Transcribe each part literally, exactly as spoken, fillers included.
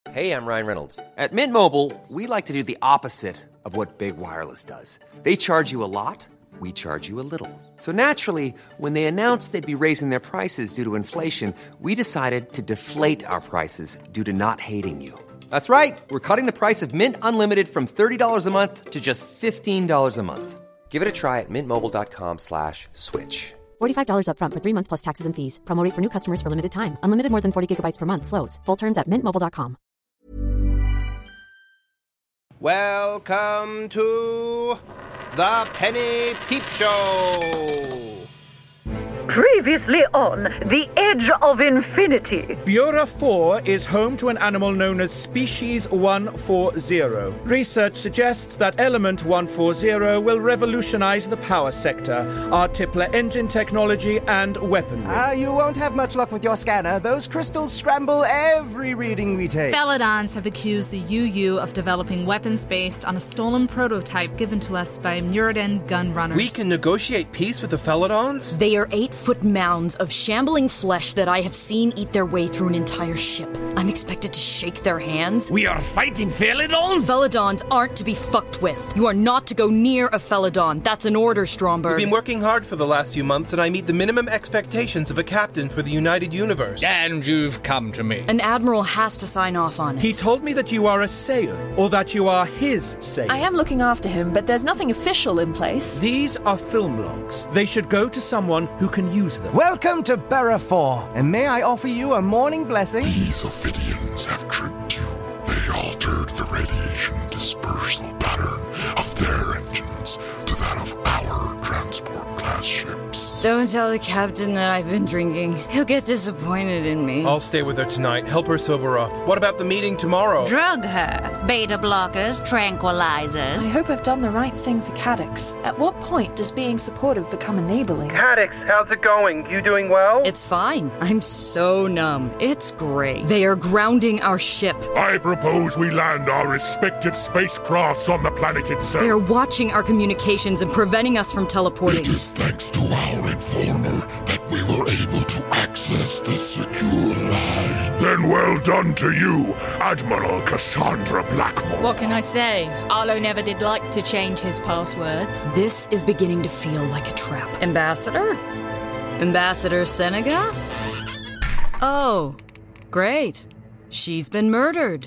Hey, I'm Ryan Reynolds. At Mint Mobile, we like to do the opposite of what Big Wireless does. They charge you a lot, we charge you a little. So naturally, when they announced they'd be raising their prices due to inflation, we decided to deflate our prices due to not hating you. That's right. We're cutting the price of Mint Unlimited from thirty dollars a month to just fifteen dollars a month. Give it a try at mintmobile.com slash switch. forty-five dollars up front for three months plus taxes and fees. Promo rate for new customers for limited time. Unlimited more than forty gigabytes per month. Slows full terms at mint mobile dot com. Welcome to the Penny Peep Show. Previously on The Edge of Infinity. Bureau four is home to an animal known as Species one forty. Research suggests that Element one forty will revolutionize the power sector, Artipla engine technology, and weaponry. Ah, uh, you won't have much luck with your scanner. Those crystals scramble every reading we take. Felidons have accused the U U of developing weapons based on a stolen prototype given to us by Muradin gun runners. We can negotiate peace with the Felidons? They are eight foot mounds of shambling flesh that I have seen eat their way through an entire ship. I'm expected to shake their hands. We are fighting Felidons? Felidons aren't to be fucked with. You are not to go near a Felidon. That's an order, Stromberg. We've been working hard for the last few months, and I meet the minimum expectations of a captain for the United Universe. And you've come to me. An admiral has to sign off on it. He told me that you are a sayer, or that you are his sayer. I am looking after him, but there's nothing official in place. These are film logs. They should go to someone who can use them. Welcome to Bureau four, and may I offer you a morning blessing? These Ophidians have tricked you. They altered the radiation dispersal pattern of their engines to that of our transport class ships. Don't tell the captain that I've been drinking. He'll get disappointed in me. I'll stay with her tonight. Help her sober up. What about the meeting tomorrow? Drug her. Beta blockers, tranquilizers. I hope I've done the right thing for Cadix. At what point does being supportive become enabling? Cadix, how's it going? You doing well? It's fine. I'm so numb. It's great. They are grounding our ship. I propose we land our respective spacecrafts on the planet itself. They are watching our communications and preventing us from teleporting. It is thanks to our informer that we were able to access the secure line. Then well done to you, Admiral Cassandra Blackmore. What can I say? Arlo never did like to change his passwords. This is beginning to feel like a trap. Ambassador? Ambassador Senega? Oh, great. She's been murdered.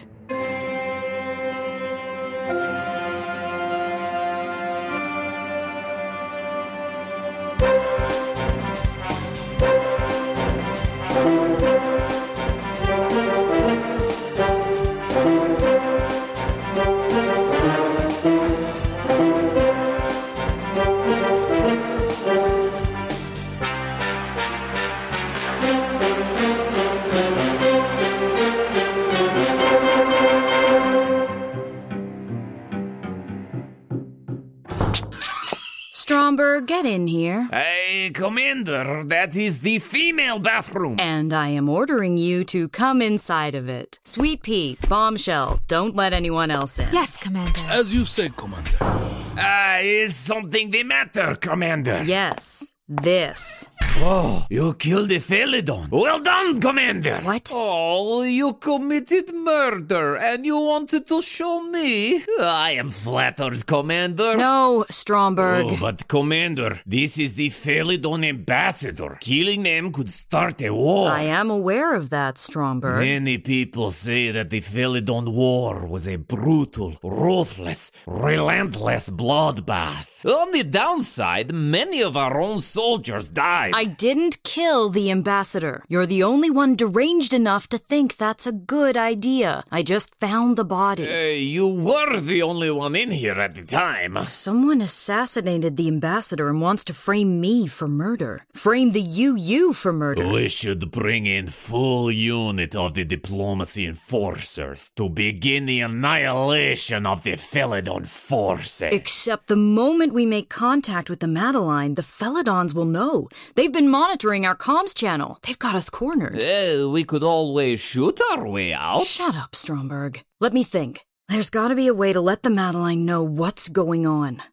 Stromberg, get in here. Hey, Commander, that is the female bathroom. And I am ordering you to come inside of it. Sweet pea, bombshell, don't let anyone else in. Yes, Commander. As you said, Commander. Ah, uh, is something the matter, Commander? Yes, this. Oh, you killed a Felidon. Well done, Commander. What? Oh, you committed murder and you wanted to show me? I am flattered, Commander. No, Stromberg. Oh, but Commander, this is the Felidon ambassador. Killing them could start a war. I am aware of that, Stromberg. Many people say that the Felidon war was a brutal, ruthless, relentless bloodbath. On the downside, many of our own soldiers died. I didn't kill the ambassador. You're the only one deranged enough to think that's a good idea. I just found the body. Uh, you were the only one in here at the time. Someone assassinated the ambassador and wants to frame me for murder. Frame the U U for murder. We should bring in full unit of the diplomacy enforcers to begin the annihilation of the Felidon forces. Except the moment we make contact with the Madeline, the Felidons will know. They've been monitoring our comms channel. They've got us cornered. Uh, we could always shoot our way out. Shut up, Stromberg. Let me think. There's got to be a way to let the Madeline know what's going on.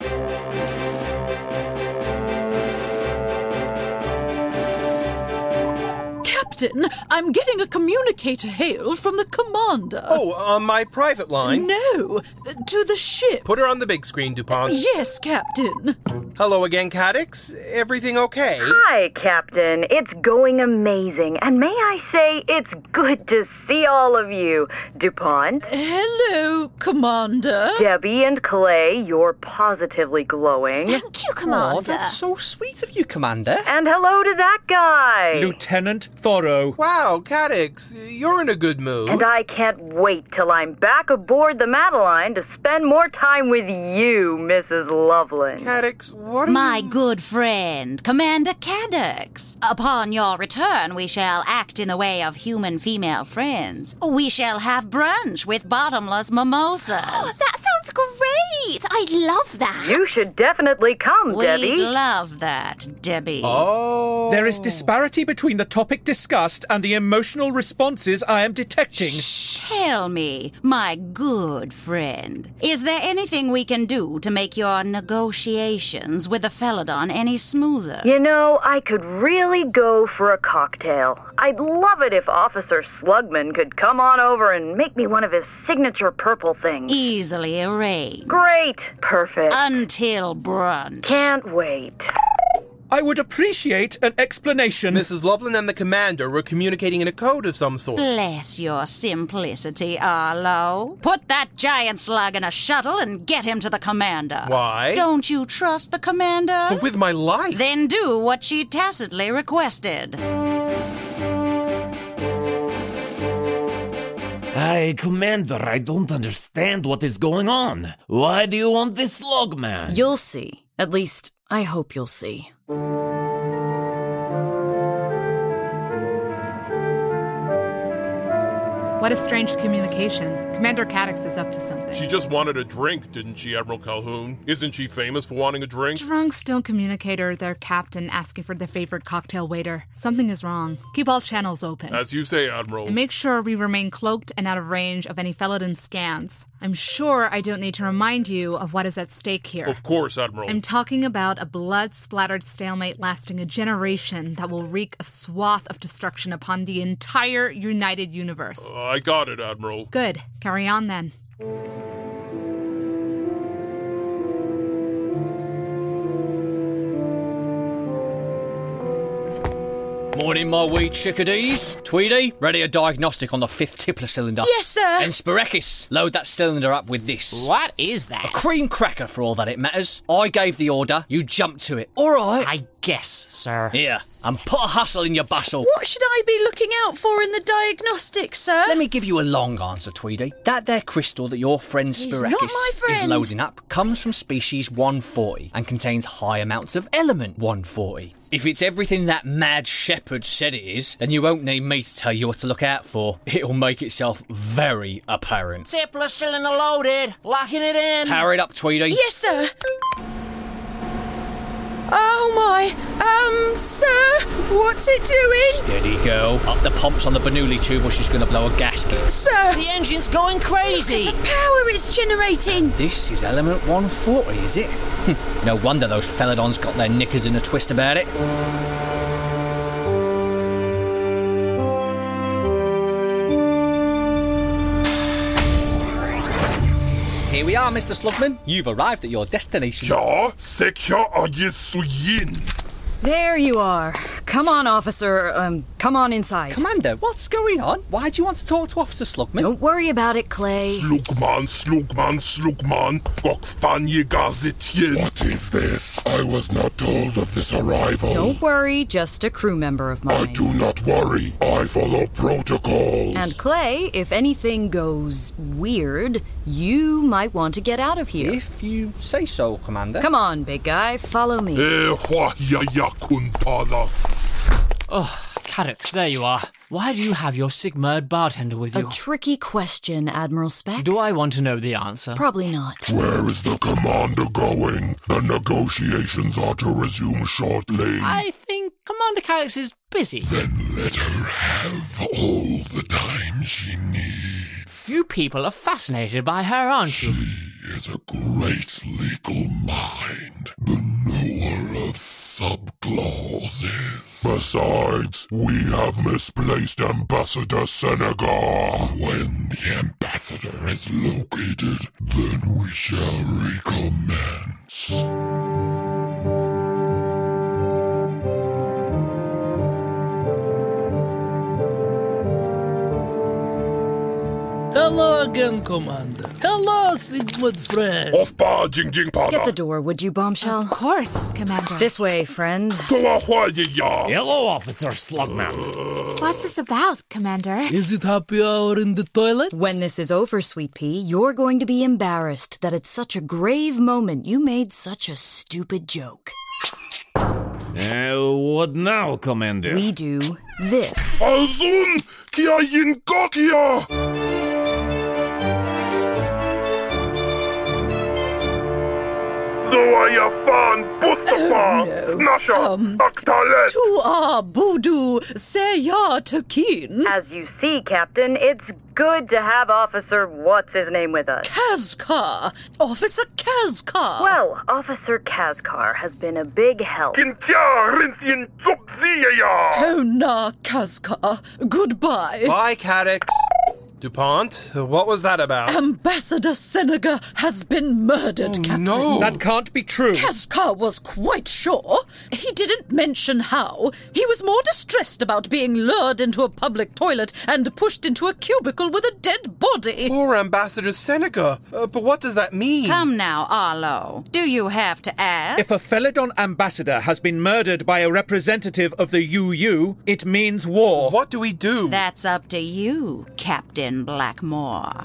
Captain, I'm getting a communicator hail from the commander. Oh, on my private line? No, to the ship. Put her on the big screen, DuPont. Yes, Captain. Hello again, Cadix. Everything okay? Hi, Captain. It's going amazing. And may I say, it's good to see all of you. DuPont. Hello, Commander. Debbie and Clay, you're positively glowing. Thank you, Commander. Oh, that's so sweet of you, Commander. And hello to that guy. Lieutenant Thorough. Wow, Cadix, you're in a good mood. And I can't wait till I'm back aboard the Madeline to spend more time with you, Missus Loveland. Cadix, what are My you... good friend, Commander Cadix. Upon your return, we shall act in the way of human female friends. We shall have brunch with bottomless mimosas. Oh, that sounds great. I love that. You should definitely come, We'd Debbie. love that, Debbie. Oh. There is disparity between the topic discussed and the emotional responses I am detecting. Shh. Tell me, my good friend, is there anything we can do to make your negotiations with the Felidon any smoother? You know, I could really go for a cocktail. I'd love it if Officer Slugman could come on over and make me one of his signature purple things. Easily arranged. Great. Perfect. Until brunch. Can't wait. I would appreciate an explanation. Missus Loveland and the commander were communicating in a code of some sort. Bless your simplicity, Arlo. Put that giant slug in a shuttle and get him to the commander. Why? Don't you trust the commander? But with my life. Then do what she tacitly requested. Hey, Commander, I don't understand what is going on. Why do you want this slug, man? You'll see. At least, I hope you'll see. What a strange communication. Commander Cadix is up to something. She just wanted a drink, didn't she, Admiral Calhoun? Isn't she famous for wanting a drink? Drunks don't communicate or their captain asking for their favorite cocktail waiter. Something is wrong. Keep all channels open. As you say, Admiral. And make sure we remain cloaked and out of range of any Felidon scans. I'm sure I don't need to remind you of what is at stake here. Of course, Admiral. I'm talking about a blood-splattered stalemate lasting a generation that will wreak a swath of destruction upon the entire United Universe. Uh, I got it, Admiral. Good. Carry on, then. Morning, my wee chickadees. Tweedy, ready a diagnostic on the fifth tippler cylinder. Yes, sir. And Spirekis, load that cylinder up with this. What is that? A cream cracker, for all that it matters. I gave the order, you jumped to it. All right. I guess, sir. Here, and put a hustle in your bustle. What should I be looking out for in the diagnostic, sir? Let me give you a long answer, Tweedy. That there crystal that your friend Spirekis is loading up comes from species one forty and contains high amounts of element one forty. If it's everything that mad shepherd said it is, then you won't need me to tell you what to look out for. It'll make itself very apparent. Tippler cylinder loaded. Locking it in. Power it up, Tweedy. Yes, sir. Oh my, um, sir, what's it doing? Steady, girl. Up the pumps on the Bernoulli tube or she's going to blow a gasket. Sir! The engine's going crazy! The power is generating! This is element one forty, is it? No wonder those Felidons got their knickers in a twist about it. Here we are, Mister Slugman. You've arrived at your destination. Ja, sicher är jag så in. There you are. Come on, officer. Um, come on inside. Commander, what's going on? Why do you want to talk to Officer Slugman? Don't worry about it, Clay. Slugman, Slugman, Slugman. Och fan je gazetjen. What is this? I was not told of this arrival. Don't worry, just a crew member of mine. I do not worry. I follow protocols. And Clay, if anything goes weird, you might want to get out of here. If you say so, Commander. Come on, big guy, follow me. Eh, hwa ya ya kuntala. Oh, Cadix, there you are. Why do you have your Sigmund bartender with you? A tricky question, Admiral Speck. Do I want to know the answer? Probably not. Where is the commander going? The negotiations are to resume shortly. I think Commander Cadix is busy. Then let her have all the time she needs. You people are fascinated by her, aren't you? She is a great legal mind, the knower of sub-clauses. Besides, we have misplaced Ambassador Senegar. When the ambassador is located, then we shall recommence. Hello again, Commander. Hello, Sigmund friend. Off bar, Jing Jing Pada. Get the door, would you, Bombshell? Of course, Commander. This way, friend. Hello, Officer Slugman. What's this about, Commander? Is it happy hour in the toilet? When this is over, Sweet Pea, you're going to be embarrassed that at such a grave moment you made such a stupid joke. Uh, what now, Commander? We do this. Azun! Kia yin gokia! Oh, no. Um, to our Boodoo, say ya to Keen. As you see, Captain, it's good to have Officer What's-His-Name with us. Kazkar! Officer Kazkar! Well, Officer Kazkar has been a big help. Oh, nah, Kazkar. Goodbye. Bye, Cadix. DuPont, what was that about? Ambassador Senegar has been murdered, oh, Captain. No. That can't be true. Kazkar was quite sure. He didn't mention how. He was more distressed about being lured into a public toilet and pushed into a cubicle with a dead body. Poor Ambassador Senegar. Uh, but what does that mean? Come now, Arlo. Do you have to ask? If a Felidon ambassador has been murdered by a representative of the U U, it means war. What do we do? That's up to you, Captain Blackmore.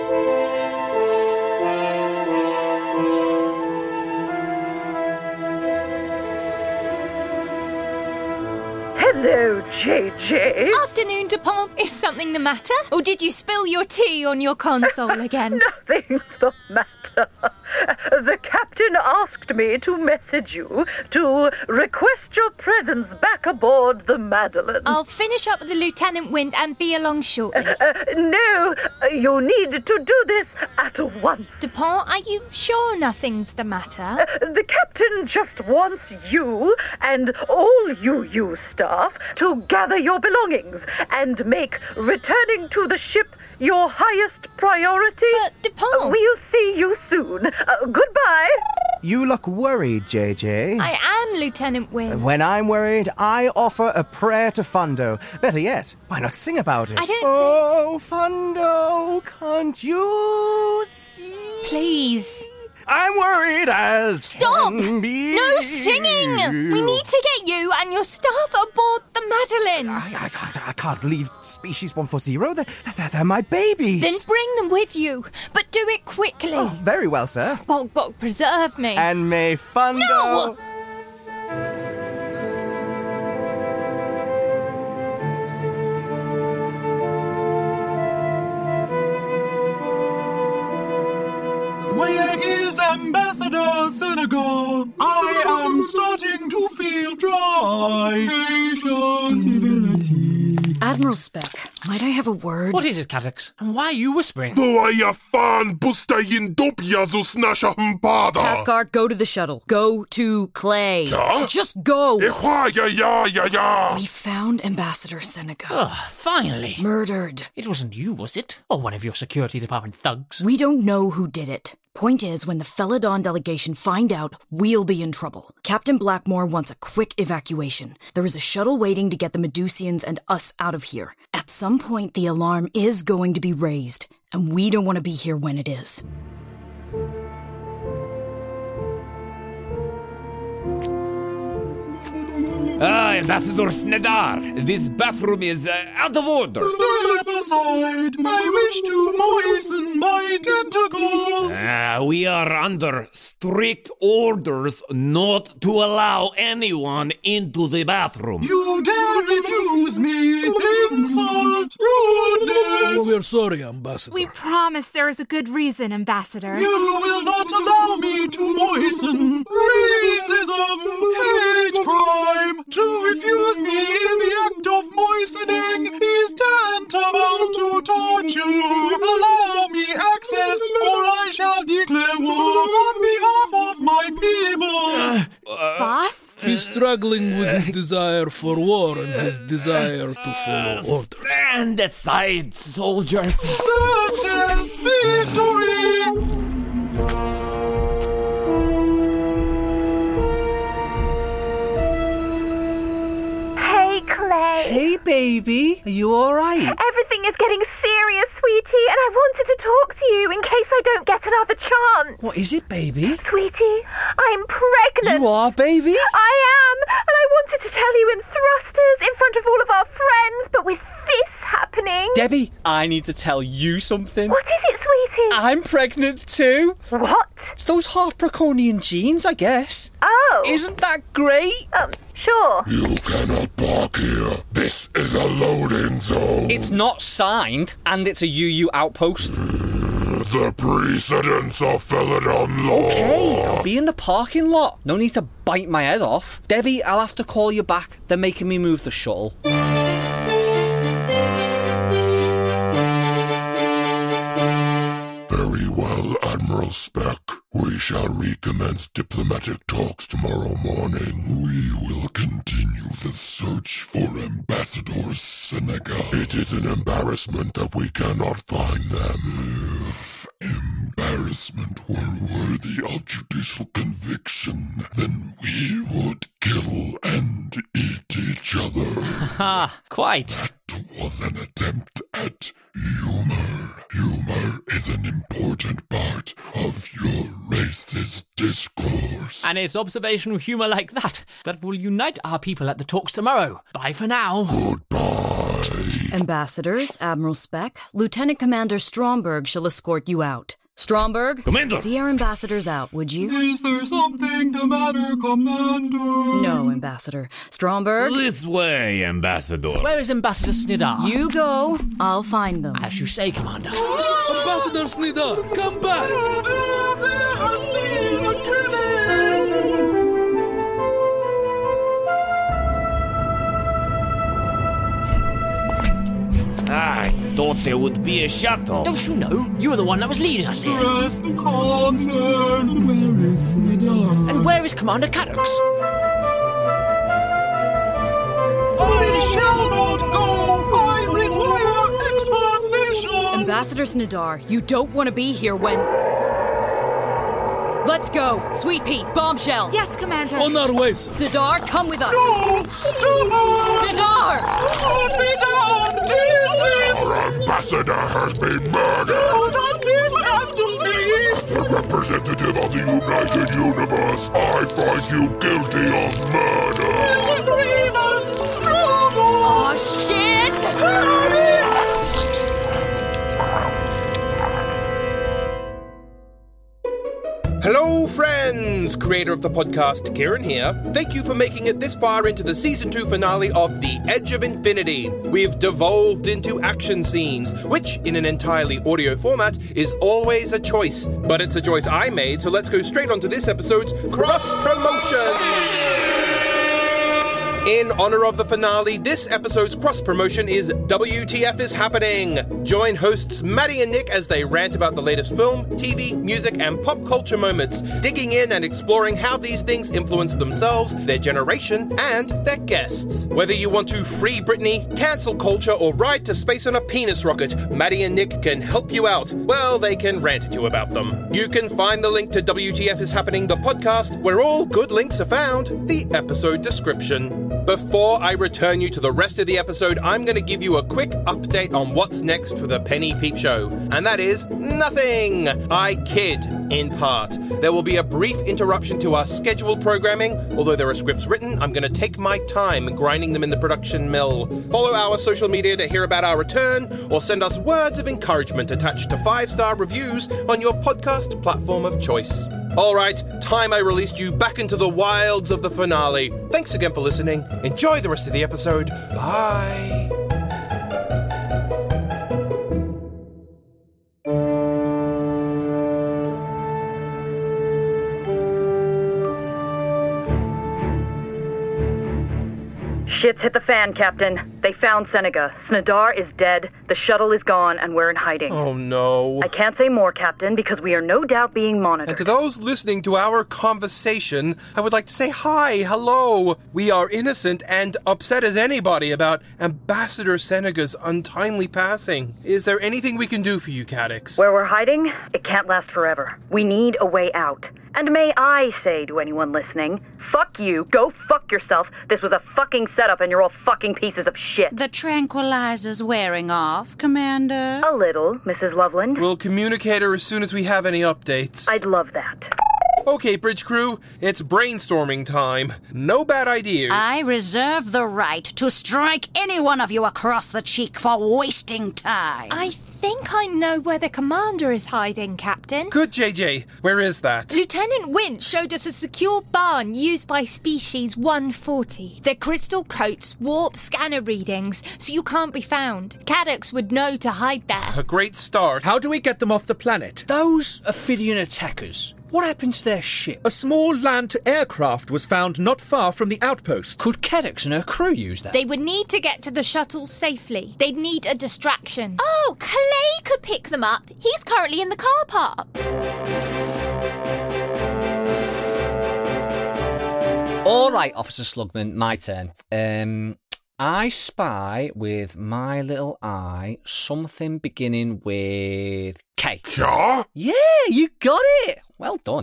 Hello, J J. Afternoon, DuPont. Is something the matter? Or did you spill your tea on your console again? Nothing's the matter. The captain asked me to message you to request your presence back aboard the Madeline. I'll finish up with the Lieutenant Wind and be along shortly. Uh, uh, no, uh, you need to do this at once. DuPont, are you sure nothing's the matter? Uh, the captain just wants you and all U U staff to gather your belongings and make returning to the ship your highest priority. But, DuPont... Uh, we'll see you soon. Uh, goodbye. You look worried, J J. I am, Lieutenant Wynne. When I'm worried, I offer a prayer to Fundo. Better yet, why not sing about it? I don't... Oh, Fundo, can't you see? Please... I'm worried as Stop! Can be. No singing! We need to get you and your staff aboard the Madeline. I, I, can't, I can't leave Species one forty. They're, they're, they're my babies. Then bring them with you, but do it quickly. Oh, very well, sir. Bog Bog, preserve me. And may Fundo... No! Where is Ambassador Senegar? I am starting to feel dry. Patience, civility. Admiral Speck, might I have a word? What is it, Cadix? And why are you whispering? Kazkar, go to the shuttle. Go to Clay. Ja? Just go. Ja, ja, ja, ja, ja. We found Ambassador Senegar. Oh, finally. Murdered. It wasn't you, was it? Or one of your security department thugs? We don't know who did it. Point is, when the Felidon delegation find out, we'll be in trouble. Captain Blackmore wants a quick evacuation. There is a shuttle waiting to get the Medusians and us out of here. At some point, the alarm is going to be raised, and we don't want to be here when it is. Ah, Ambassador Snedar, this bathroom is uh, out of order. Step aside. I wish to moisten my tentacles. Uh, we are under strict orders not to allow anyone into the bathroom. You dare refuse me? Insult! Rudeness! Oh, we're sorry, Ambassador. We promise there is a good reason, Ambassador. You will not allow me to moisten. Racism! Hate crime! To refuse me in the act of moistening is tantamount to torture. Allow me access, or I shall declare struggling with his desire for war and his desire to follow orders. Stand aside, soldiers. Success, victory! Hey, Clay. Hey, baby. Are you all right? Everything is getting serious, sweetie, and I wanted to talk to you in case I don't get another chance. What is it, baby? Sweetie, I'm pregnant. You are, baby? I am, and I wanted to tell you in thrusters in front of all of our friends, but with this happening... Debbie, I need to tell you something. What is it, sweetie? I'm pregnant too. What? It's those half Braconian genes, I guess. Oh. Isn't that great? Um, sure. You cannot park here. This is a loading zone. It's not signed, and it's a U U outpost. The precedents of Felidon law. Okay, I'll be in the parking lot. No need to bite my head off. Debbie, I'll have to call you back. They're making me move the shuttle. Very well, Admiral Speck. We shall recommence diplomatic talks tomorrow morning. We will continue the search for Ambassador Seneca. It is an embarrassment that we cannot find them. If embarrassment were worthy of judicial conviction, then we would kill and eat each other. Ha, quite. That was an attempt at humor. Humor is an important part of your race's discourse. And it's observational humour like that that will unite our people at the talks tomorrow. Bye for now. Goodbye. Ambassadors, Admiral Speck, Lieutenant Commander Stromberg shall escort you out. Stromberg, Commander. See our ambassadors out, would you? Is there something the matter, Commander? No, Ambassador. Stromberg? This way, Ambassador. Where is Ambassador Snidar? You go. I'll find them. As you say, Commander. Ambassador Snidar, come back! There has been a killing! I thought there would be a shuttle. Don't you know? You were the one that was leading us here. Rest concerned. Where is Snidar? And where is Commander Caddox? I shall not go! I require explanation! Ambassador Snidar, you don't want to be here when... Let's go! Sweet Pea, bombshell! Yes, Commander. On our way, sir. Snidar, come with us! No! Stop! Snidar! Put me down! Jesus! Our ambassador has been murdered! Do not mishandle me! As the representative of the United Universe, I find you guilty of murder! Disagreement! Struggle! Oh, shit! Hello, friends! Creator of the podcast, Kieran here. Thank you for making it this far into the Season two finale of The Edge of Infinity. We've devolved into action scenes, which, in an entirely audio format, is always a choice. But it's a choice I made, so let's go straight on to this episode's cross-promotion! In honor of the finale, this episode's cross-promotion is W T F is Happening. Join hosts Maddie and Nick as they rant about the latest film, T V, music, and pop culture moments, digging in and exploring how these things influence themselves, their generation, and their guests. Whether you want to free Britney, cancel culture, or ride to space on a penis rocket, Maddie and Nick can help you out. Well, they can rant at you about them. You can find the link to W T F is Happening, the podcast, where all good links are found, the episode description. Before I return you to the rest of the episode, I'm going to give you a quick update on what's next for the Penny Peep Show. And that is nothing. I kid, in part. There will be a brief interruption to our scheduled programming. Although there are scripts written, I'm going to take my time grinding them in the production mill. Follow our social media to hear about our return, or send us words of encouragement attached to five-star reviews on your podcast platform of choice. All right, time I released you back into the wilds of the finale. Thanks again for listening. Enjoy the rest of the episode. Bye. Shit's hit the fan, Captain. They found Seneca. Snadar is dead, the shuttle is gone, and we're in hiding. Oh, no. I can't say more, Captain, because we are no doubt being monitored. And to those listening to our conversation, I would like to say hi, hello. We are innocent and upset as anybody about Ambassador Seneca's untimely passing. Is there anything we can do for you, Cadix? Where we're hiding, it can't last forever. We need a way out. And may I say to anyone listening, fuck you, go fuck yourself. This was a fucking setup and you're all fucking pieces of shit. The tranquilizer's wearing off, Commander? A little, Missus Loveland. We'll communicate her as soon as we have any updates. I'd love that. Okay, bridge crew, it's brainstorming time. No bad ideas. I reserve the right to strike any one of you across the cheek for wasting time. I think I know where the commander is hiding, Captain. Good, J J. Where is that? Lieutenant Winch showed us a secure barn used by species one forty. Their crystal coats warp scanner readings, so you can't be found. Cadix would know to hide there. A great start. How do we get them off the planet? Those Ophidian attackers, what happened to their ship? A small land-to-air craft was found not far from the outpost. Could Cadix and her crew use that? They would need to get to the shuttle safely. They'd need a distraction. Oh, Clay could pick them up. He's currently in the car park. All right, Officer Slugman, my turn. Um, I spy with my little eye something beginning with K. Yeah? Yeah, you got it. Well done.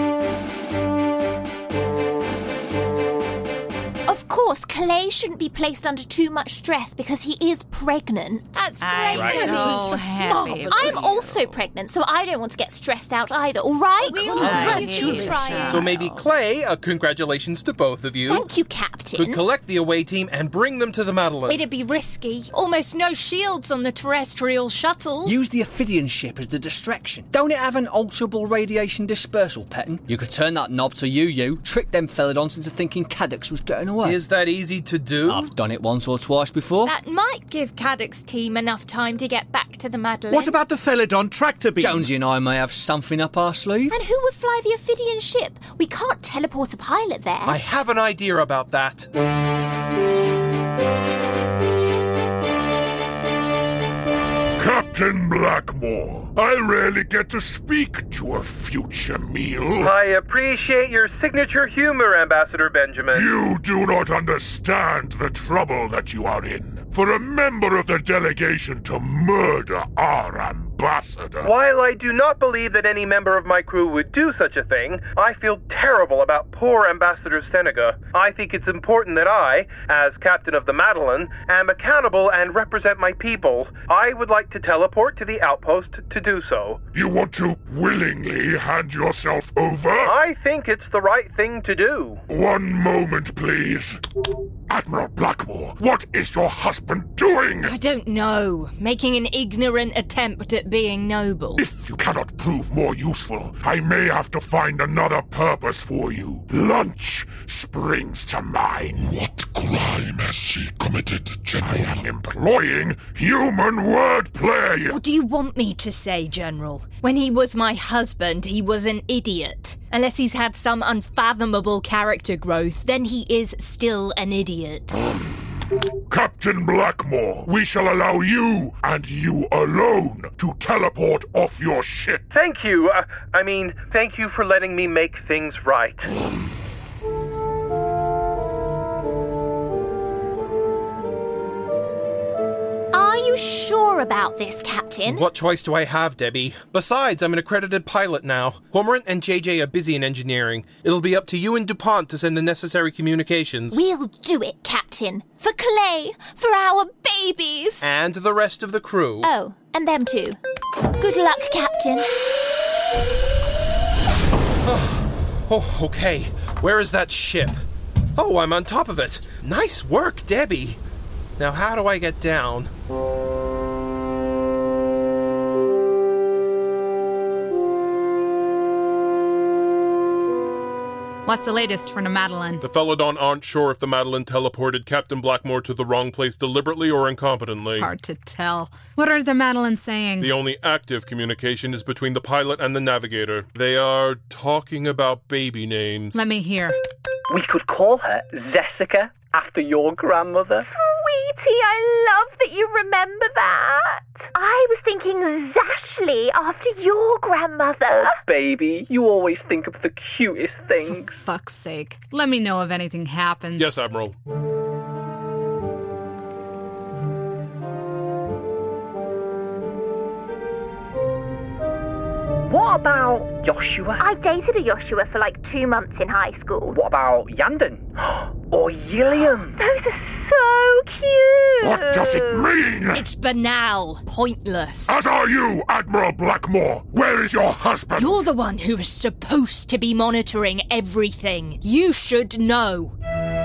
Of course, Clay shouldn't be placed under too much stress because he is pregnant. That's great. I'm Right. so happy. I'm also pregnant, so I don't want to get stressed out either, all right? We all Congratulations. try. So maybe Clay, uh, congratulations to both of you, Thank you, Captain. could collect the away team and bring them to the Madeline. It'd be risky. Almost no shields on the terrestrial shuttles. Use the Ophidian ship as the distraction. Don't it have an alterable radiation dispersal pattern? You could turn that knob to U U, trick them Felidons into thinking Cadix was getting away. Is that easy to do? I've done it once or twice before. That might give Cadix team enough time to get back to the Madeline. What about the Felidon tractor beam? Jonesy and I may have something up our sleeve. And who would fly the Ophidian ship? We can't teleport a pilot there. I have an idea about that. Captain Blackmore, I rarely get to speak to a future meal. I appreciate your signature humor, Ambassador Benjamin. You do not understand the trouble that you are in. For a member of the delegation to murder our ambassador. While I do not believe that any member of my crew would do such a thing, I feel terrible about poor Ambassador Seneca. I think it's important that I, as captain of the Madeline, am accountable and represent my people. I would like to teleport to the outpost to do so. You want to willingly hand yourself over? I think it's the right thing to do. One moment, please. Admiral Blackmore, what is your husband doing? I don't know. Making an ignorant attempt at being noble. If you cannot prove more useful, I may have to find another purpose for you. Lunch springs to mind. What crime has she committed, General? I am employing human wordplay. What do you want me to say, General? When he was my husband, he was an idiot. Unless he's had some unfathomable character growth, then he is still an idiot. Captain Blackmore, we shall allow you, and you alone, to teleport off your ship. Thank you. Uh, I mean, thank you for letting me make things right. Are you sure about this, Captain? What choice do I have, Debbie? Besides, I'm an accredited pilot now. Cormorant and J J are busy in engineering. It'll be up to you and DuPont to send the necessary communications. We'll do it, Captain. For Clay, for our babies. And the rest of the crew. Oh, and them too. Good luck, Captain. Oh, okay. Where is that ship? Oh, I'm on top of it. Nice work, Debbie. Now, how do I get down? What's the latest from the Madeline? The Felidon aren't sure if the Madeline teleported Captain Blackmore to the wrong place deliberately or incompetently. Hard to tell. What are the Madeline saying? The only active communication is between the pilot and the navigator. They are talking about baby names. Let me hear. We could call her Jessica after your grandmother. Sweetie, I love that you remember that. I was thinking Zashley after your grandmother. Oh, baby, you always think of the cutest things. For fuck's sake. Let me know if anything happens. Yes, Admiral. What about Joshua? I dated a Joshua for like two months in high school. What about Yandon? Or Yilliam? Those are so cute. What does it mean? It's banal, pointless. As are you, Admiral Blackmore. Where is your husband? You're the one who is supposed to be monitoring everything. You should know.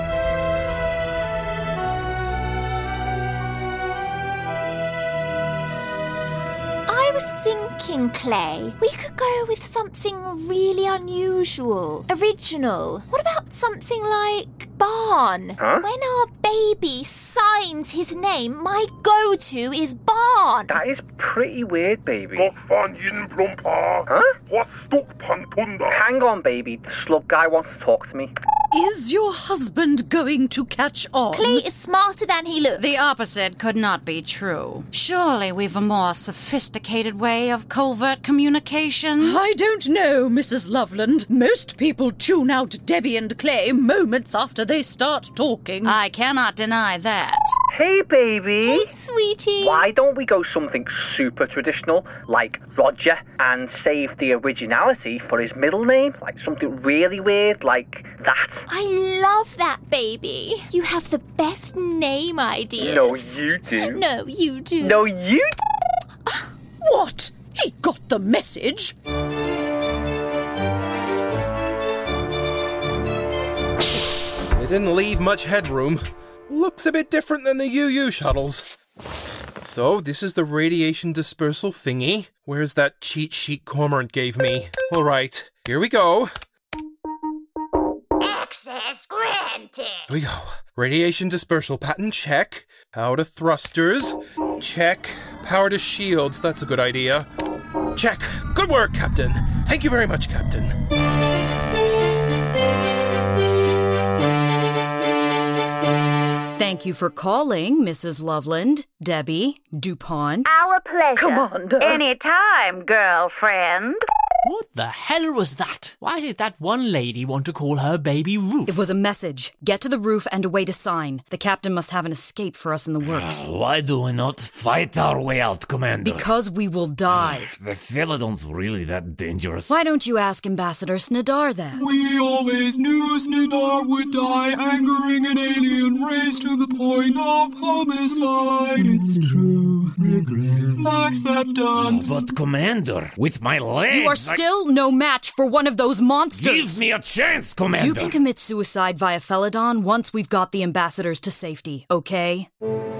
I was thinking, Clay, we could go with something really unusual, original. What about something like Barn? Huh? When our baby signs his name, my go-to is Barn. That is pretty weird, baby. Huh? Hang on, baby. The slug guy wants to talk to me. Is your husband going to catch on? Clay is smarter than he looks. The opposite could not be true. Surely we've a more sophisticated way of covert communication. I don't know, Missus Loveland. Most people tune out Debbie and Clay moments after they start talking. I cannot deny that. Hey, baby. Hey, sweetie. Why don't we go something super traditional, like Roger, and save the originality for his middle name? Like something really weird, like that. I love that, baby. You have the best name ideas. No, you do. No, you do. No, you do. What? He got the message. They didn't leave much headroom. Looks a bit different than the U U shuttles. So, this is the radiation dispersal thingy. Where's that cheat sheet Cormorant gave me? Alright, here we go. Access granted. Here we go. Radiation dispersal pattern, check. Power to thrusters, check. Power to shields, that's a good idea. Check. Good work, Captain. Thank you very much, Captain. Thank you for calling, Missus Loveland, Debbie, DuPont. Our pleasure. Commander. Anytime, girlfriend. What the hell was that? Why did that one lady want to call her baby Roof? It was a message. Get to the roof and await a sign. The captain must have an escape for us in the works. Why do we not fight our way out, Commander? Because we will die. The Felidon's really that dangerous. Why don't you ask Ambassador Snidar that? We always knew Snidar would die, angering an alien race to the point of homicide. It's true. Regret. Acceptance. But, Commander, with my legs... You are still no match for one of those monsters. Give me a chance, Commander. You can commit suicide via Felidon once we've got the ambassadors to safety, okay?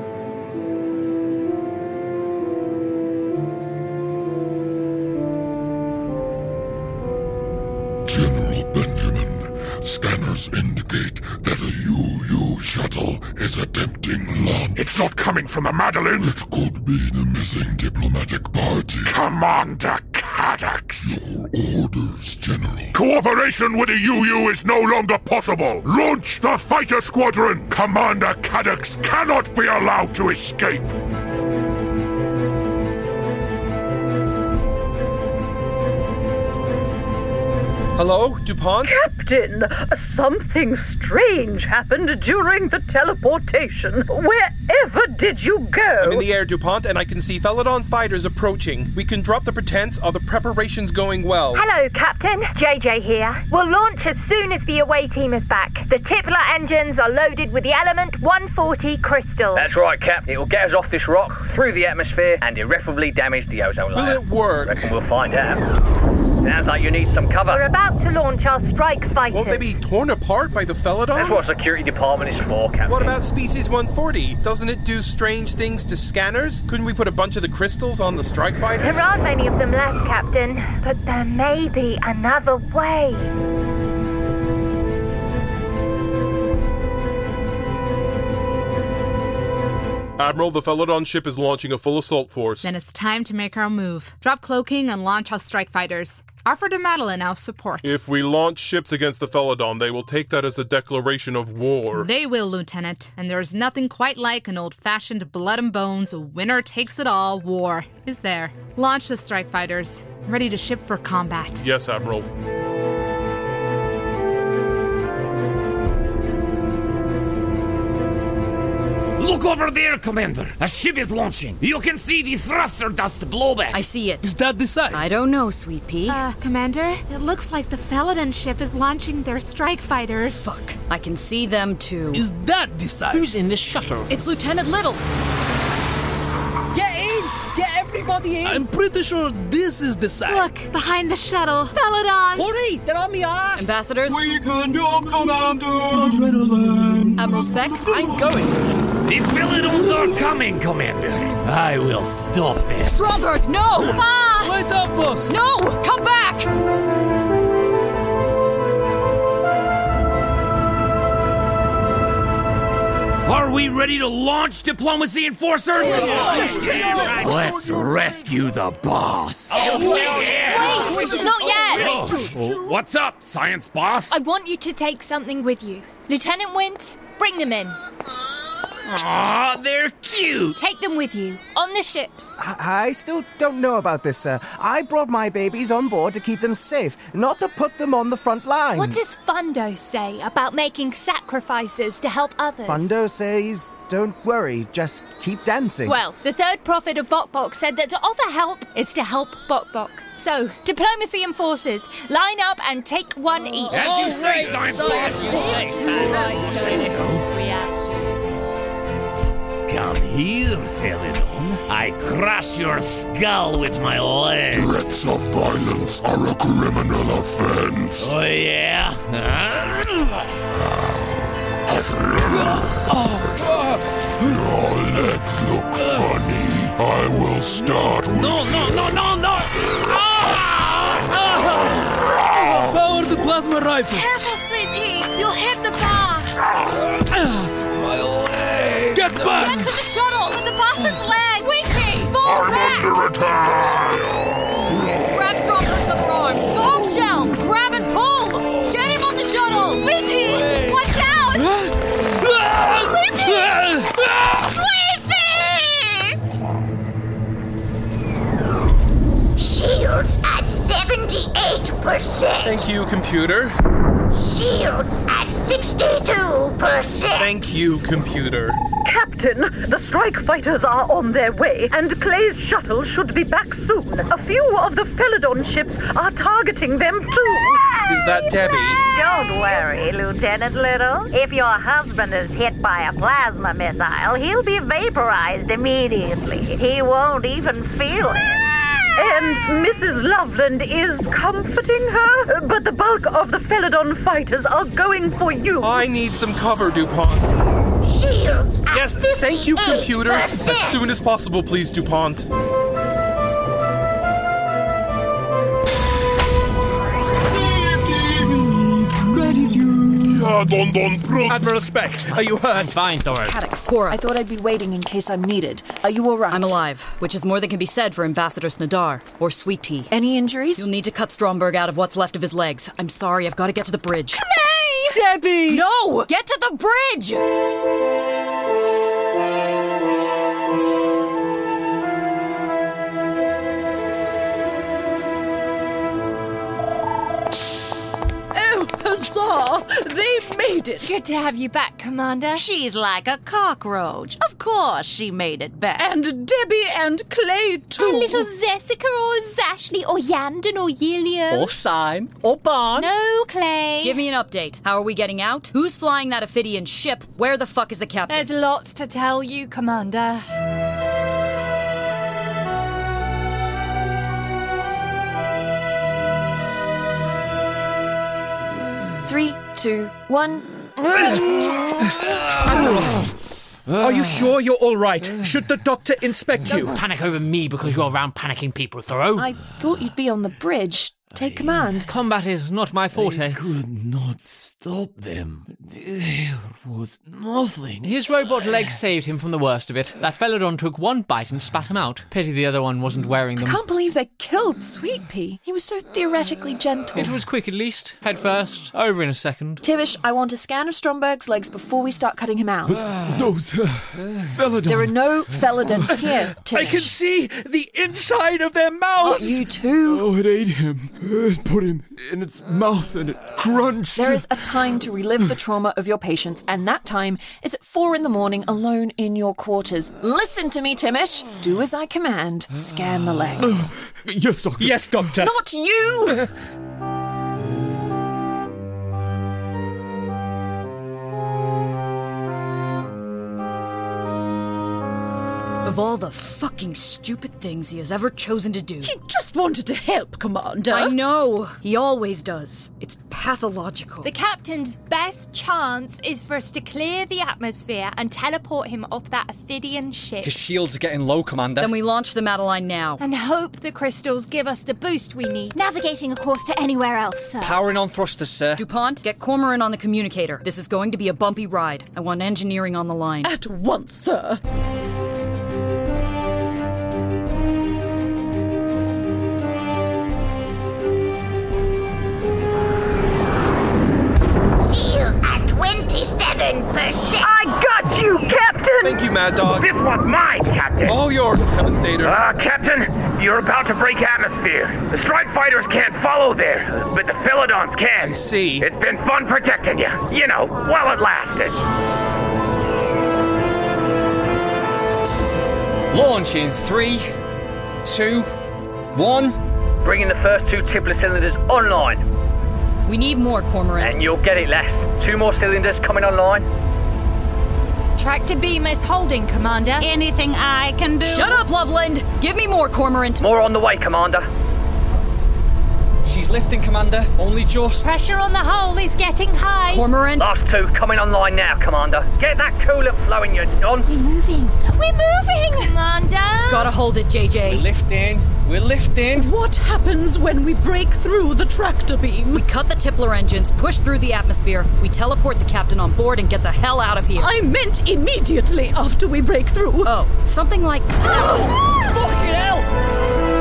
General Benjamin, scanners indicate that a U U shuttle is attempting launch. It's not coming from the Madeline. It could be the missing diplomatic party. Commander Caddox. Your orders, General. Cooperation with the U U is no longer possible. Launch the fighter squadron. Commander Caddox cannot be allowed to escape. Hello, DuPont? Captain, something strange happened during the teleportation. Wherever did you go? I'm in the air, DuPont, and I can see Felidon fighters approaching. We can drop the pretense. Are the preparations going well? Hello, Captain. J J here. We'll launch as soon as the away team is back. The Tipler engines are loaded with the element one forty crystal. That's right, Cap. It'll get us off this rock, through the atmosphere, and irreparably damage the ozone layer. Will it work? Reckon we'll find out. Sounds like you need some cover. We're about to launch our strike fighters. Won't they be torn apart by the Felidons? That's what security department is for, Captain. What about Species one forty? Doesn't it do strange things to scanners? Couldn't we put a bunch of the crystals on the strike fighters? There aren't many of them left, Captain, but there may be another way. Admiral, the Felidon ship is launching a full assault force. Then it's time to make our move. Drop cloaking and launch our strike fighters. Offer to Madeline our support. If we launch ships against the Felidon, they will take that as a declaration of war. They will, Lieutenant. And there's nothing quite like an old-fashioned blood and bones, winner-takes-it-all war, is there? Launch the strike fighters. Ready to ship for combat. Yes, Admiral. Look over there, Commander. A ship is launching. You can see the thruster dust blowback. I see it. Is that the sign? I don't know, Sweet Pea. Uh, Commander, it looks like the Felidon ship is launching their strike fighters. Fuck. I can see them too. Is that the sign? Who's in this shuttle? It's Lieutenant Little. Get in! Get everybody in! I'm pretty sure this is the sign. Look, behind the shuttle. Felidons! Hurry! They're on me arse! Ambassadors? We can do Commander Adrenaline! Admiral Speck? I'm going. The Felidons are coming, Commander. I will stop them. Stromberg, no! Boss! Wait up, boss! No! Come back! Are we ready to launch diplomacy enforcers? Yeah. Let's rescue the boss. Oh, yeah. Wait! Not yet! Oh, what's up, science boss? I want you to take something with you. Lieutenant Wint, bring them in. Aw, they're cute. Take them with you, on the ships. I, I still don't know about this, sir. I brought my babies on board to keep them safe, not to put them on the front lines. What does Fundo say about making sacrifices to help others? Fundo says, don't worry, just keep dancing. Well, the third prophet of Bok Bok said that to offer help is to help Bok Bok. So, diplomacy enforcers, line up and take one each. As you say, science boss. As you say, science boss. Come here, Felidon. I crush your skull with my leg. Threats of violence are a criminal offense. Oh, yeah? Your legs look funny. I will start with No, no, no, no, no! Power the plasma rifle. Careful, Sweet Pea! You'll hit the boss! My leg. Get back! Get to the shuttle! With the boss's leg! Sweet Pea! Fall I'm back! under attack! Grab Stromberg's other arm! Bombshell! Grab and pull! Get him on the shuttle! Sweet Pea! Watch out! Sweet Pea! Sweet Pea! Shields at seventy-eight percent. Thank you, computer. Shields at sixty-two percent. Thank you, computer. Captain, the strike fighters are on their way, and Clay's shuttle should be back soon. A few of the Felidon ships are targeting them too. Is that Debbie? Don't worry, Lieutenant Little. If your husband is hit by a plasma missile, he'll be vaporized immediately. He won't even feel it. And Missus Loveland is comforting her, but the bulk of the Felidon fighters are going for you. I need some cover, DuPont. Shields. Yes, thank you, computer. As soon as possible, please, DuPont. Admiral Speck, are you hurt? I'm fine, Thor. Caddox, Cora, I thought I'd be waiting in case I'm needed. Are you alright? I'm alive, which is more than can be said for Ambassador Snadar, or Sweet Pea. Any injuries? You'll need to cut Stromberg out of what's left of his legs. I'm sorry, I've got to get to the bridge. Nay! Debbie! No! Get to the bridge! Huzzah! They made it! Good to have you back, Commander. She's like a cockroach. Of course she made it back. And Debbie and Clay, too. And little Zessica or Zashley or Yandon or Yilliam. Or Syme. Or Barn. No, Clay. Give me an update. How are we getting out? Who's flying that Ophidian ship? Where the fuck is the captain? There's lots to tell you, Commander. Three, two, one. Are you sure you're all right? Should the doctor inspect you? Don't panic over me because you're around panicking people, Thoreau. I thought you'd be on the bridge. Take command. Combat is not my forte. I could not stop them. There was nothing. His robot legs saved him from the worst of it. That Felodon took one bite and spat him out. Pity the other one wasn't wearing them. I can't believe they killed Sweet Pea. He was so theoretically gentle. It was quick at least. Head first. Over in a second. Timish, I want a scan of Stromberg's legs before we start cutting him out. Those, uh, Felodon. There are no Felodon here, Timish. I can see the inside of their mouths! Not you too. Oh, it ate him. It put him in its mouth and it crunched. There is a time to relive the trauma of your patients, and that time is at four in the morning alone in your quarters. Listen to me, Timish. Do as I command. Scan the leg. Uh, yes, Doctor. Yes, Doctor. Not you! Of all the fucking stupid things he has ever chosen to do. He just wanted to help, Commander. I know. He always does. It's pathological. The captain's best chance is for us to clear the atmosphere and teleport him off that Ophidian ship. His shields are getting low, Commander. Then we launch the Madeline now. And hope the crystals give us the boost we need. Navigating a course to anywhere else, sir. Powering on thrusters, sir. DuPont, get Cormoran on the communicator. This is going to be a bumpy ride. I want engineering on the line. At once, sir. twenty-seven percent. I got you, Captain! Thank you, Mad Dog. This was mine, Captain. All yours, Devastator. Uh, Captain, you're about to break atmosphere. The strike fighters can't follow there, but the Felodons can. I see. It's been fun protecting you. You know, while it lasted. Launch in three, two, one. Bringing the first two Tippler cylinders online. We need more, Cormoran. And you'll get it less. Two more cylinders coming online. Tractor beam is holding, Commander. Anything I can do? Shut up, Loveland! Give me more, Cormorant. More on the way, Commander. She's lifting, Commander. Only just. Pressure on the hull is getting high. Cormorant. Last two coming online now, Commander. Get that coolant flowing, you non. We're moving. We're moving! Commander! Gotta hold it, J J. We're lifting. We're lifting. What happens when we break through the tractor beam? We cut the Tippler engines, push through the atmosphere. We teleport the captain on board and get the hell out of here. I meant immediately after we break through. Oh, something like... Fucking hell!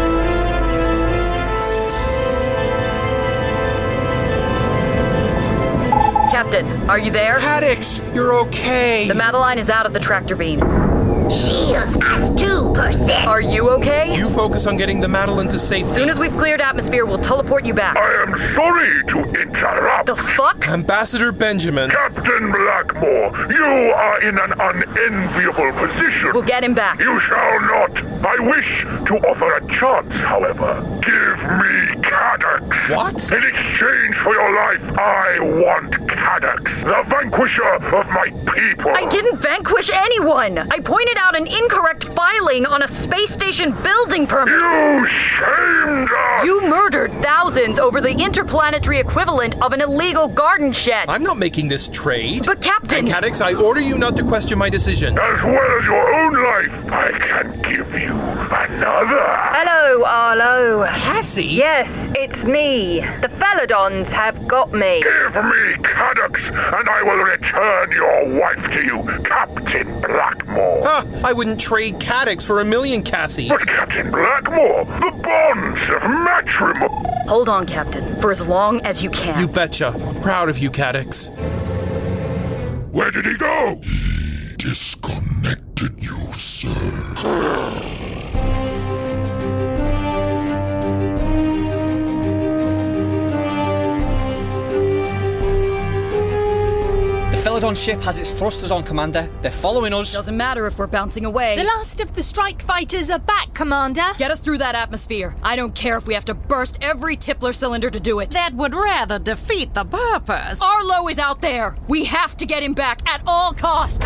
Captain, are you there? Haddix, you're okay. The Madeline is out of the tractor beam. Shields at two percent. Are you okay? You focus on getting the Madeline to safety. As soon as we've cleared atmosphere, we'll teleport you back. I am sorry to interrupt. The fuck? Ambassador Benjamin. Captain Blackmore, you are in an unenviable position. We'll get him back. You shall not. I wish to offer a chance, however. Give me Caddox. What? In exchange for your life, I want Caddox, the vanquisher of my people. I didn't vanquish anyone. I pointed out an incorrect filing on a space station building permit. You shamed us! You murdered thousands over the interplanetary equivalent of an illegal garden shed. I'm not making this trade. But Captain... And Caddox, I order you not to question my decision. As well as your own life, I can give you another. Hello, Arlo. Cassie? Yes, it's me. The Felodons have got me. Give me Caddox, and I will return your wife to you, Captain Blackmore. Huh, I wouldn't trade Caddox for a million Cassies. But Captain Blackmore, the bonds of matrimony. Hold on, Captain, for as long as you can. You betcha. Proud of you, Caddox. Where did he go? He disconnected you, sir. The Felodon ship has its thrusters on, Commander. They're following us. Doesn't matter if we're bouncing away. The last of the strike fighters are back, Commander. Get us through that atmosphere. I don't care if we have to burst every Tippler cylinder to do it. That would rather defeat the purpose. Arlo is out there. We have to get him back at all costs.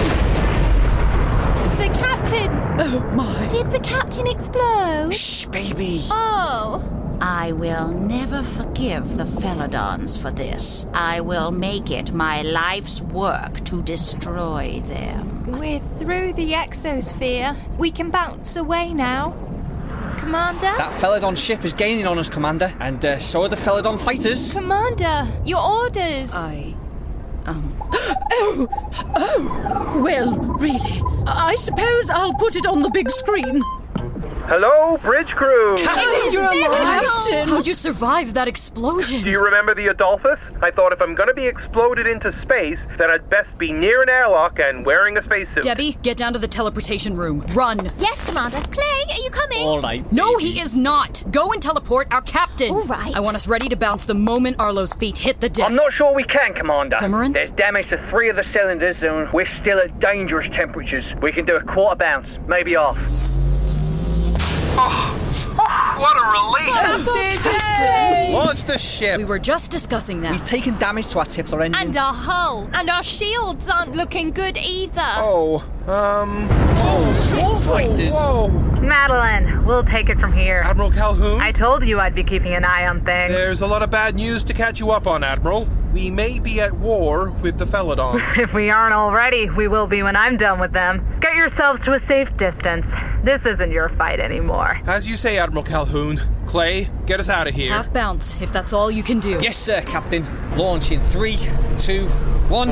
The captain. Oh, my. Did the captain explode? Shh, baby. Oh. I will never forgive the Felodons for this. I will make it my life's work to destroy them. We're through the exosphere. We can bounce away now. Commander? That Felidon ship is gaining on us, Commander, and uh, so are the Felidon fighters. Commander, your orders. I... um... Oh, oh, well, really, I suppose I'll put it on the big screen. Hello, bridge crew! Captain, you're alive! Captain! How'd you survive that explosion? Do you remember the Adolphus? I thought if I'm gonna be exploded into space, then I'd best be near an airlock and wearing a spacesuit. Debbie, get down to the teleportation room. Run! Yes, Commander. Clay, are you coming? All right. No, he is not! Go and teleport our captain! All right. I want us ready to bounce the moment Arlo's feet hit the deck. I'm not sure we can, Commander. Cormorant? There's damage to three of the cylinders and we're still at dangerous temperatures. We can do a quarter bounce, maybe half. Oh, oh, what a relief! Captain! Launch the ship! We were just discussing that. We've taken damage to our Tippler engine. And our hull. And our shields aren't looking good either. Oh, um... Oh, fighters. Whoa! Madeline, we'll take it from here. Admiral Calhoun? I told you I'd be keeping an eye on things. There's a lot of bad news to catch you up on, Admiral. We may be at war with the Felidons. If we aren't already, we will be when I'm done with them. Get yourselves to a safe distance. This isn't your fight anymore. As you say, Admiral Calhoun. Clay, get us out of here. Half bounce, if that's all you can do. Yes, sir, Captain. Launch in three, two, one.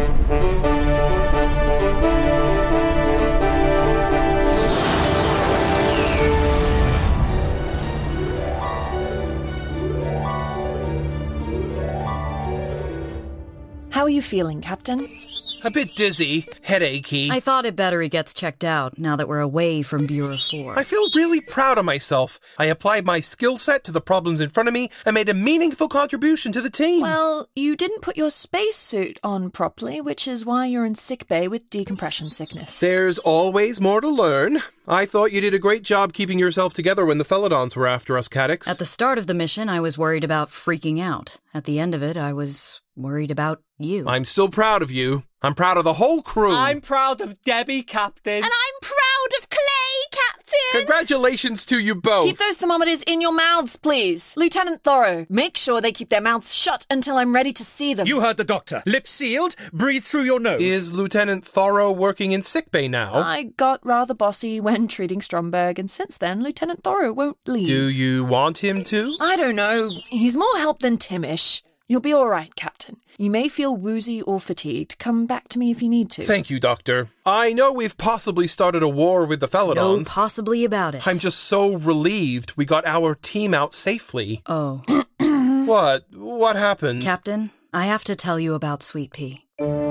How are you feeling, Captain? A bit dizzy, headachy. I thought it better he gets checked out now that we're away from Bureau four. I feel really proud of myself. I applied my skill set to the problems in front of me and made a meaningful contribution to the team. Well, you didn't put your spacesuit on properly, which is why you're in sickbay with decompression sickness. There's always more to learn. I thought you did a great job keeping yourself together when the Felidons were after us, Cadix. At the start of the mission, I was worried about freaking out. At the end of it, I was worried about you. I'm still proud of you. I'm proud of the whole crew. I'm proud of Debbie, Captain. And I'm proud of Clay, Captain. Congratulations to you both. Keep those thermometers in your mouths, please. Lieutenant Thorough, make sure they keep their mouths shut until I'm ready to see them. You heard the doctor. Lips sealed, breathe through your nose. Is Lieutenant Thorough working in sickbay now? I got rather bossy when treating Stromberg, and since then, Lieutenant Thorough won't leave. Do you want him to? I don't know. He's more help than Timish. You'll be all right, Captain. You may feel woozy or fatigued. Come back to me if you need to. Thank you, Doctor. I know we've possibly started a war with the Felidons. No possibly about it. I'm just so relieved we got our team out safely. Oh. What? What happened? Captain, I have to tell you about Sweet Pea.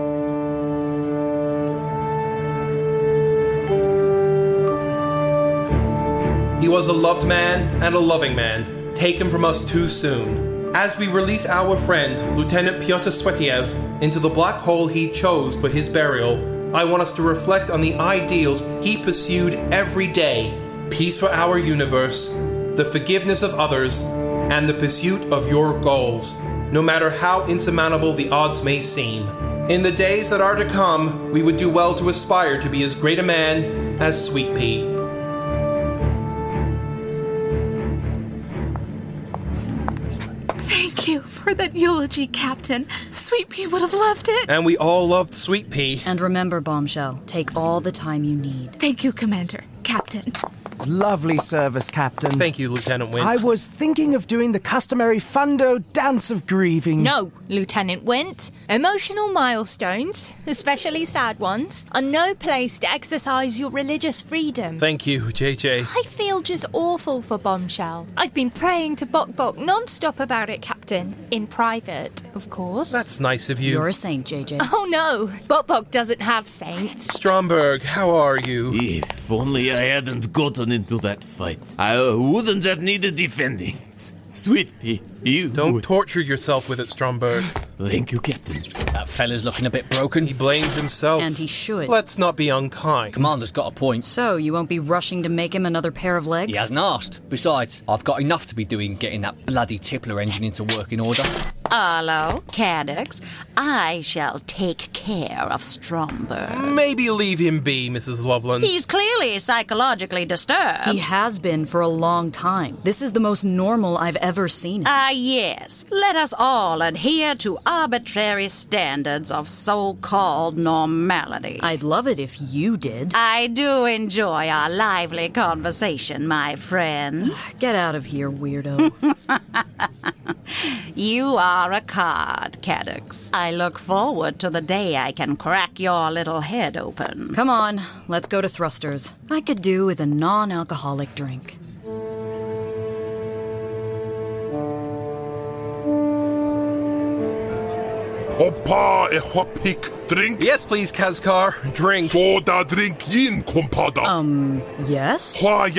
He was a loved man and a loving man, taken from us too soon. As we release our friend, Lieutenant Pyotr Swetiev, into the black hole he chose for his burial, I want us to reflect on the ideals he pursued every day: peace for our universe, the forgiveness of others, and the pursuit of your goals, no matter how insurmountable the odds may seem. In the days that are to come, we would do well to aspire to be as great a man as Sweet Pea. Thank you for that eulogy, Captain. Sweet Pea would have loved it. And we all loved Sweet Pea. And remember, Bombshell, take all the time you need. Thank you, Commander. Captain. Lovely service, Captain. Thank you, Lieutenant Wint. I was thinking of doing the customary Fundo dance of grieving. No, Lieutenant Wint. Emotional milestones, especially sad ones, are no place to exercise your religious freedom. Thank you, J J. I feel just awful for Bombshell. I've been praying to Bok Bok non-stop about it, Captain. In private, of course. That's nice of you. You're a saint, J J. Oh no, Bok Bok doesn't have saints. Stromberg, how are you? If only I hadn't gotten into that fight, I uh, wouldn't have needed defending. S- Sweet Pea, you... Don't would... torture yourself with it, Stromberg. Thank you, Captain. That fella's looking a bit broken. He blames himself. And he should. Let's not be unkind. Commander's got a point. So, you won't be rushing to make him another pair of legs? He hasn't asked. Besides, I've got enough to be doing getting that bloody Tippler engine into working order. Arlo, Cadix, I shall take care of Stromberg. Maybe leave him be, Missus Loveland. He's clearly psychologically disturbed. He has been for a long time. This is the most normal I've ever seen him. Ah, yes. Let us all adhere to arbitrary standards standards of so-called normality. I'd love it if you did. I do enjoy our lively conversation, my friend. Get out of here, weirdo. You are a card, Caddox. I look forward to the day I can crack your little head open. Come on, let's go to Thrusters. I could do with a non-alcoholic drink. Opa, e hopik drink? Yes, please, Kazkar. Drink. Soda drink yin, compada. Um, yes?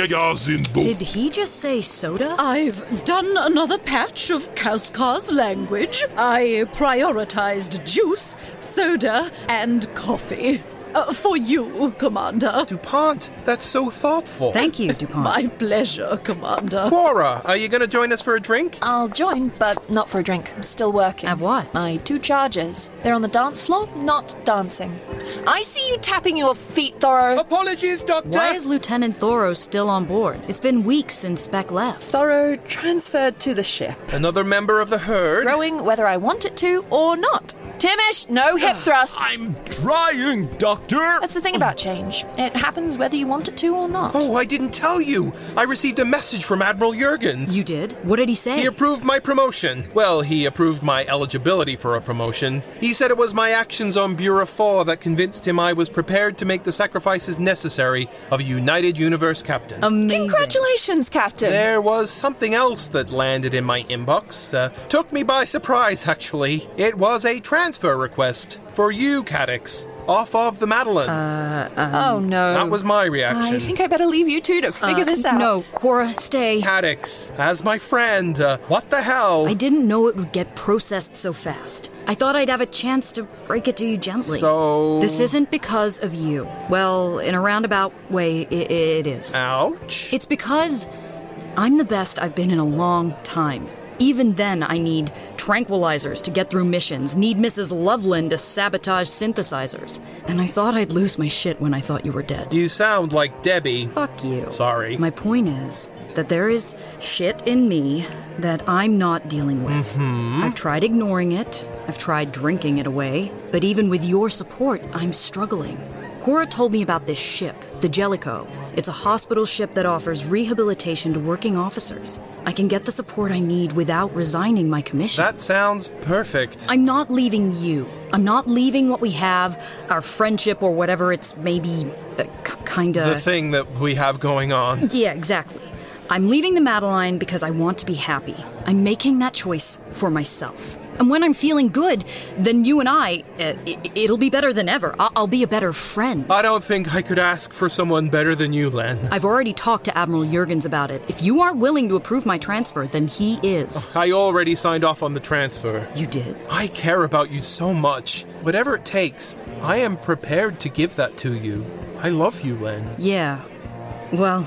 Did he just say soda? I've done another patch of Kazkar's language. I prioritized juice, soda, and coffee. Uh, for you, Commander. DuPont, that's so thoughtful. Thank you, DuPont. My pleasure, Commander. Cora, are you going to join us for a drink? I'll join, but not for a drink. I'm still working. At what? My two charges. They're on the dance floor, not dancing. I see you tapping your feet, Thoro. Apologies, Doctor. Why is Lieutenant Thoro still on board? It's been weeks since Spec left. Thoro transferred to the ship. Another member of the herd? Growing whether I want it to or not. Timish, no hip thrusts. I'm trying, Doctor. That's the thing about change. It happens whether you want it to or not. Oh, I didn't tell you. I received a message from Admiral Jurgens. You did? What did he say? He approved my promotion. Well, he approved my eligibility for a promotion. He said it was my actions on Bureau four that convinced him I was prepared to make the sacrifices necessary of a United Universe captain. Amazing. Congratulations, Captain. There was something else that landed in my inbox. Uh, took me by surprise, actually. It was a transfer request for you, Caddox. Off of the Madeline. Uh, um, oh, no. That was my reaction. I think I better leave you two to figure uh, this out. No, Cora, stay. Caddox, as my friend, uh, what the hell? I didn't know it would get processed so fast. I thought I'd have a chance to break it to you gently. So... This isn't because of you. Well, in a roundabout way, it, it is. Ouch. It's because I'm the best I've been in a long time. Even then, I need tranquilizers to get through missions, need Missus Loveland to sabotage synthesizers. And I thought I'd lose my shit when I thought you were dead. You sound like Debbie. Fuck you. Sorry. My point is that there is shit in me that I'm not dealing with. Mm-hmm. I've tried ignoring it. I've tried drinking it away. But even with your support, I'm struggling. Cora told me about this ship, the Jellicoe. It's a hospital ship that offers rehabilitation to working officers. I can get the support I need without resigning my commission. That sounds perfect. I'm not leaving you. I'm not leaving what we have, our friendship or whatever it's maybe uh, k- kind of... The thing that we have going on. Yeah, exactly. I'm leaving the Madeline because I want to be happy. I'm making that choice for myself. And when I'm feeling good, then you and I, uh, it, it'll be better than ever. I'll, I'll be a better friend. I don't think I could ask for someone better than you, Len. I've already talked to Admiral Jurgens about it. If you aren't willing to approve my transfer, then he is. I already signed off on the transfer. You did? I care about you so much. Whatever it takes, I am prepared to give that to you. I love you, Len. Yeah. Well,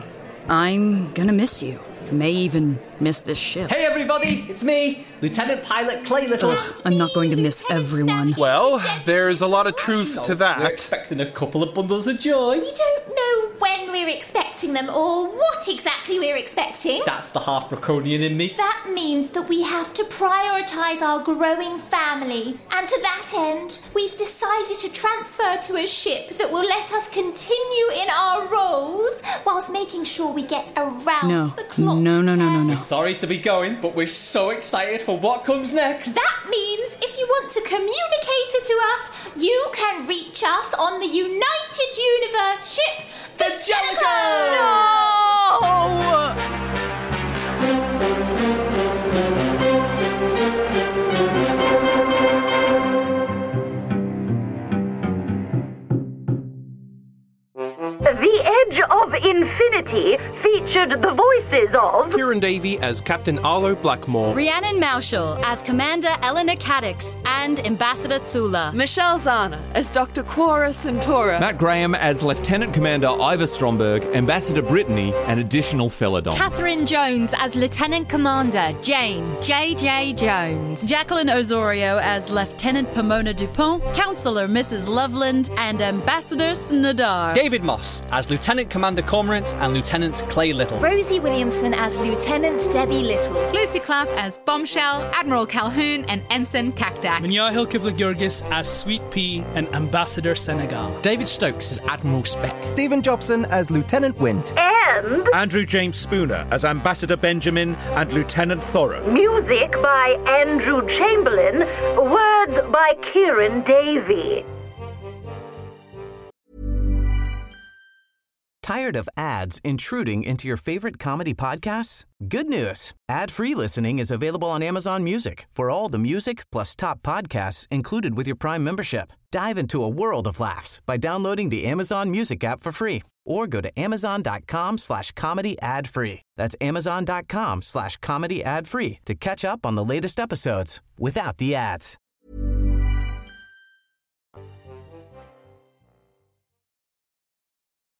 I'm gonna miss you. May even miss this ship. Hey everybody, it's me, Lieutenant Pilot Clay Little. Ugh, I'm not going to miss everyone. Well, there's a lot of truth to that. We're expecting a couple of bundles of joy. We don't know when we're expecting them or what exactly we're expecting. That's the half Draconian in me. That means that we have to prioritise our growing family. And to that end, we've decided to transfer to a ship that will let us continue in our roles whilst making sure we get around No, the clock. no, no, no, no, no. We're sorry to be going, but we're so excited for what comes next. That means if you want to communicate it to us, you can reach us on the United Universe ship, the, the Jellicoe! No! The Edge of Infinity featured the voices of Kieran Davey as Captain Arlo Blackmore, Rhiannon Mauschel as Commander Eleanor Caddox and Ambassador Tsula, Michelle Zana as Doctor Quora Centaura, Matt Graham as Lieutenant Commander Ivor Stromberg, Ambassador Brittany, and additional felidons. Catherine Jones as Lieutenant Commander Jane J J Jones, Jacqueline Osorio as Lieutenant Pomona Dupont, Counselor Missus Loveland, and Ambassador Snadar. David Moss as Lieutenant Commander Cormorant and Lieutenant Clay Little. Rosie Williamson as Lieutenant Lieutenant Debbie Little. Lucy Clough as Bombshell, Admiral Calhoun, and Ensign Cactac. Minyahil Kivligurgis as Sweet Pea and Ambassador Senegal. David Stokes as Admiral Speck. Stephen Jobson as Lieutenant Wint. And Andrew James Spooner as Ambassador Benjamin and Lieutenant Thoreau. music by Andrew Chamberlain, words by Kieran Davey. Tired of ads intruding into your favorite comedy podcasts? Good news. Ad-free listening is available on Amazon Music for all the music plus top podcasts included with your Prime membership. Dive into a world of laughs by downloading the Amazon Music app for free or go to amazon.com slash comedy ad free. That's amazon.com slash comedy ad free to catch up on the latest episodes without the ads.